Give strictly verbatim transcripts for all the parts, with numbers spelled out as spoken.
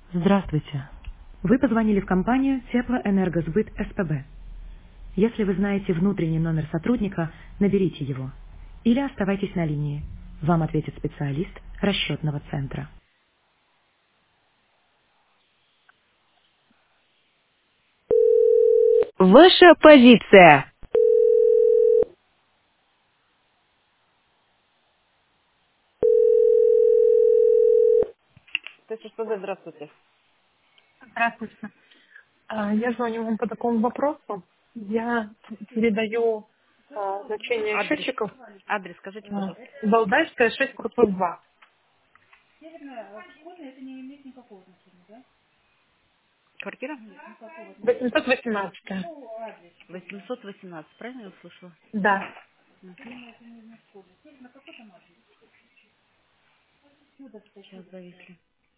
Здравствуйте. Вы позвонили в компанию Теплоэнергосбыт СПБ. Если вы знаете внутренний номер сотрудника, наберите его. Или оставайтесь на линии. Вам ответит специалист расчетного центра. Ваша позиция. Т С С Б, здравствуйте. Здравствуйте. А, Я звоню вам по такому вопросу. Я передаю а, значение Адрес. счетчиков Адрес скажите, а, пожалуйста. Валдайская шесть корпус два. Квартира? восемьсот восемнадцать. восемьсот восемнадцать, правильно я услышала? Да. Сейчас зависли.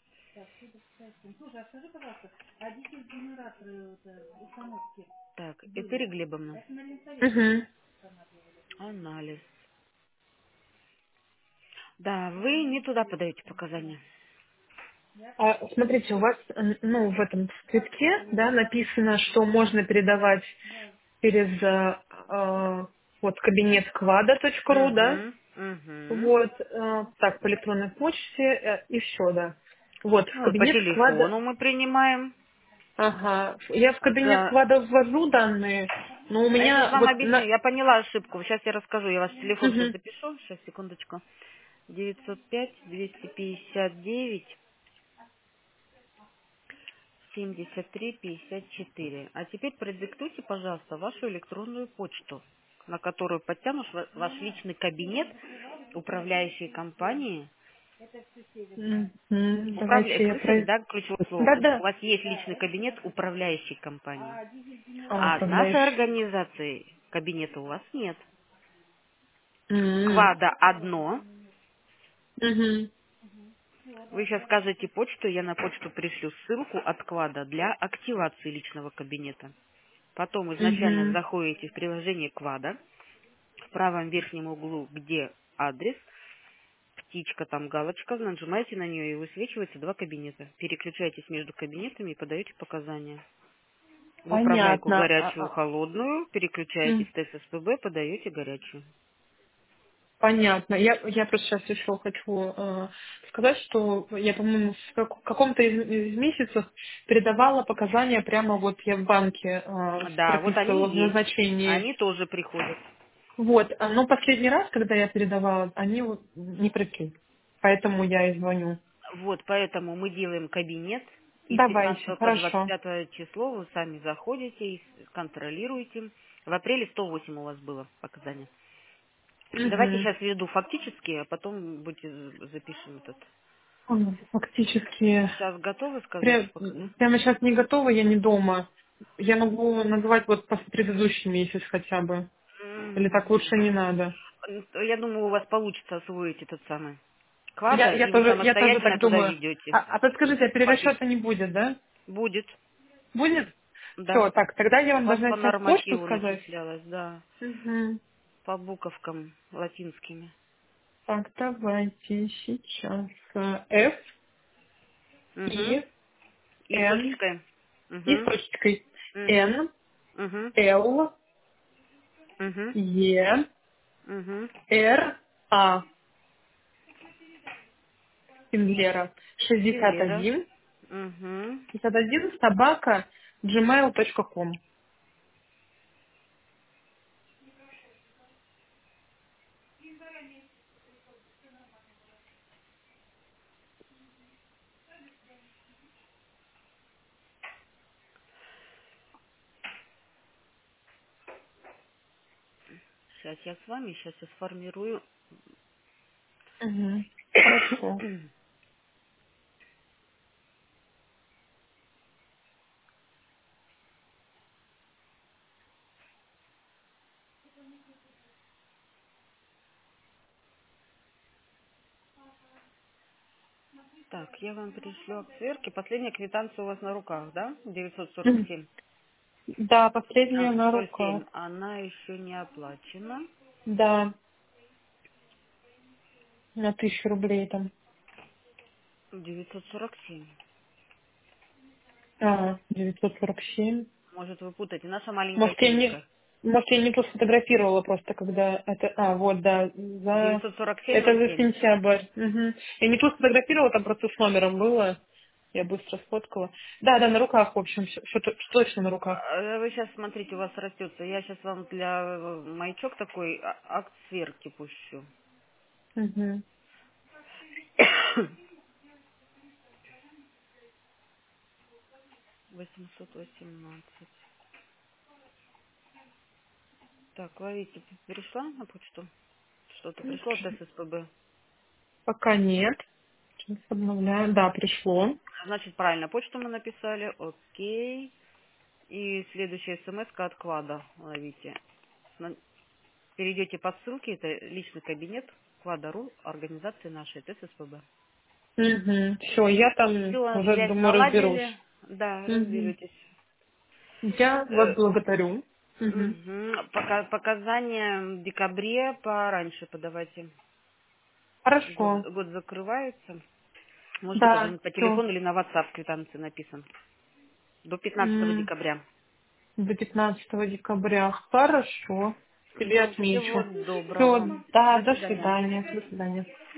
Так, Этери Глебовна. Мгм. Анализ. Да, вы не туда подаете показания. А, смотрите, у вас м, ну, в этом скрипте да, написано, что можно передавать через а, а, вот кабинет квада точка ру, да? Угу, угу. Вот, э, так, по электронной почте э, и все, да. Вот, в Ну, вот по кабинет склада. телефону мы принимаем. Ага. Я в кабинет За... склада ввожу данные, но у А я сейчас меня вам вот объясню. на... Я поняла ошибку. Сейчас я расскажу. Я ваш телефон сейчас Мгм. запишу. Сейчас, секундочку. девятьсот пять двести пятьдесят девять семьдесят три пятьдесят четыре. А теперь продиктуйте, пожалуйста, вашу электронную почту, на которую подтянут ва- ваш личный кабинет управляющей компании. Мгм. Управля... Давайте я Слышали, про... да, ключевое слово? У Да-да. вас есть личный кабинет управляющей компании. А, А от нашей управляющий. организации кабинета у вас нет. М. Квада одно. Мгм. Вы сейчас скажете почту, я на почту пришлю ссылку от Квада для активации личного кабинета. Потом изначально Мгм. заходите в приложение Квада, в правом верхнем углу, где адрес, птичка, там галочка, нажимаете на нее и высвечивается два кабинета. Переключаетесь между кабинетами и подаете показания. В управляйку Понятно. А, горячую, а, холодную, переключаетесь м. в Т С С П Б, подаете горячую. Понятно. Я, я просто сейчас еще хочу э, сказать, что я, по-моему, в как- каком-то из, из месяцев передавала показания прямо вот я в банке э, Да, вот они прописывала в и есть. назначении. Они тоже приходят. Вот. А, Но последний раз, когда я передавала, они вот не пришли. Поэтому я и звоню. Вот, поэтому мы делаем кабинет, и с Давайте, пятнадцатого по двадцать хорошо. пятое число вы сами заходите и с- контролируете. В апреле сто восемь у вас было показания. Давайте Мгм. сейчас введу фактически, а потом будете з- запишем этот. М, Фактически, Сейчас готовы сказать? пря- пока? прямо сейчас не готова, я не дома. Я могу назвать вот по- предыдущий месяц хотя бы. Или так М, лучше не надо? Я думаю, у вас получится освоить этот самый Я, квада, я и вы тоже, я тоже самостоятельно так туда думаю. ведете. А, а подскажите, а перерасчета Фактически. не будет, да? Будет, Будет? да. Все, так, тогда я У вам вас должна по сейчас почту нормативу сказать. начислялось, да. Угу. По буковкам латинскими. Так, давайте сейчас. э, F, Угу. I, И с N, точкой. и с Угу. точкой Угу. N, Угу. L, Угу. E, Угу. R, A, Синглера, шестьдесят Синглера. один, Угу. шестьдесят один, собака, gmail точка com. Сейчас я с вами, сейчас я сформирую. Угу. Хорошо. Так, я вам пришлю от сверки. Последняя квитанция у вас на руках, да? девятьсот сорок Мгм. семь. Да, последняя А, на сорок руках. семь. Она еще не оплачена. Да, на тысячу рублей там. девятьсот сорок семь. А, девятьсот сорок семь. Может, вы путаете. Наша маленькая Может, я не, клиника. может, я не то сфотографировала просто, когда это... А, вот, да, за... девятьсот сорок семь Это ноль за семь. сентябрь. Мгм. Я не то сфотографировала, там просто с номером было. Я быстро сфоткала. Да, да, на руках, в общем, все, точно на руках. А, Вы сейчас, смотрите, у вас растется. Я сейчас вам для э, маячок такой а- акт сверки пущу. Мгм. восемьсот восемнадцать. Так, ловите. Перешла на почту? Что-то пришло от ССПБ. Пока нет. Сейчас обновляю. Да, пришло. Значит, правильно, почту мы написали. Окей. И следующая смс от Квада. Ловите. На- Перейдете по ссылке. Это личный кабинет Квада.ру, организации нашей, это ССПБ. Угу. Все, я там Все, уже, связь думаю, наладили. разберусь. Да, Угу. разберетесь. Я вас Э, благодарю. Угу. мгм. Пока- Показания в декабре пораньше подавайте. Год, Хорошо. год закрывается. Можете Да, позвонить по все. телефону или на WhatsApp, в квитанции написан. До пятнадцатого декабря. До пятнадцатого декабря. Хорошо. Себе Мгм. отмечу. Всего Все, доброго. да, До до свидания. свидания. До свидания.